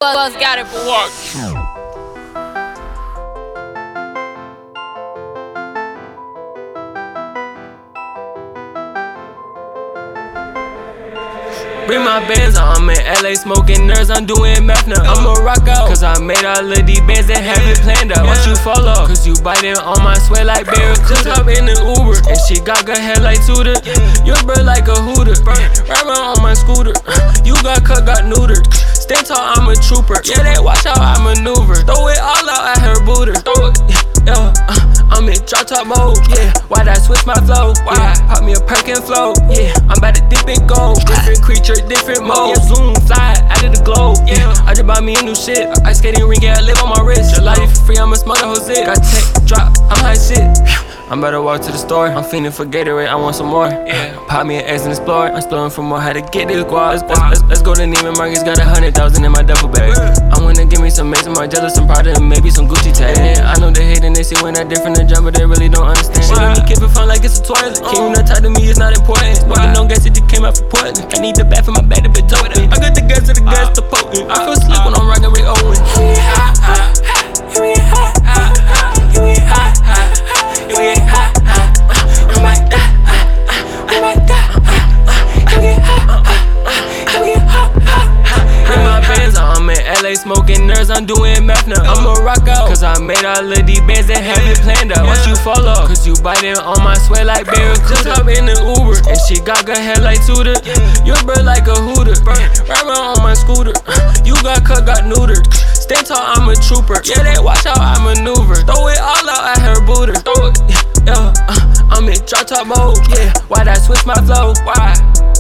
Buzz got it for what? Bring my bands on, I'm in LA smoking nerds, I'm doing meth now. I'ma rock out, cause I made all of these bands that have it planned out. Watch you fall off, cause you biting on my sweat like Barracuda. Just hop in the Uber, and she got good hair like Tudor. Your bird like a hooter, riding on my scooter. You got cut, got neutered. Stand tall, I'm a trooper. Yeah, they watch how I maneuver. Throw it all out at her booter. Throw it, yeah. I'm in drop top mode, yeah. Why'd I switch my flow? Yeah, pop me a perk and flow, yeah. I'm about to dip and go. Different creature, different mode. Yeah, zoom, fly out of the globe, yeah. I just bought me a new shit. Ice skating ring, yeah, I live on my wrist. Your life for free, I'ma smoke the whole zit. Got tech, drop, I'm high shit. I'm about to walk to the store. I'm feeling for Gatorade, I want some more. Yeah. Pop me an eggs and explore. I'm exploring for more, how to get this guap. Let's go to Neiman Marcus, got 100,000 in my duffel bag. I wanna give me some Mason Margiela, some Prada, and maybe some Gucci tag. I know they hate and they see when I different than jump, but they really don't understand. She let me keep it fun like it's a toilet. Can't you not talk to me, it's not important. Smoking on gas, it just came out for Portland. I need the bat for my bag to be toted. I got the gas to the gas to potent. I feel slick when I'm rockin' Rick Owens. You get hot, hot. You get hot, hot. You get hot, hot. You get hot, hot. Oh my God, oh my God. You get hot, hot. You get hot, hot. Bring my bands on, I'm in LA smoking nerds, I'm doing meth now. I'ma rock out, cause I made all of these bands that have it planned out. Watch you fall off, cause you biting on my sweat like Barracuda. Just hop in the Uber, and she got good hair like Tudor. Your bird like a hooter, riding on my scooter. You got cut, got neutered. Stand tall, I'm a trooper. Yeah, they watch how I maneuver. Throw it all out at her booter. Throw it, yeah. I'm in drop top mode, yeah. Why'd I switch my flow? Why?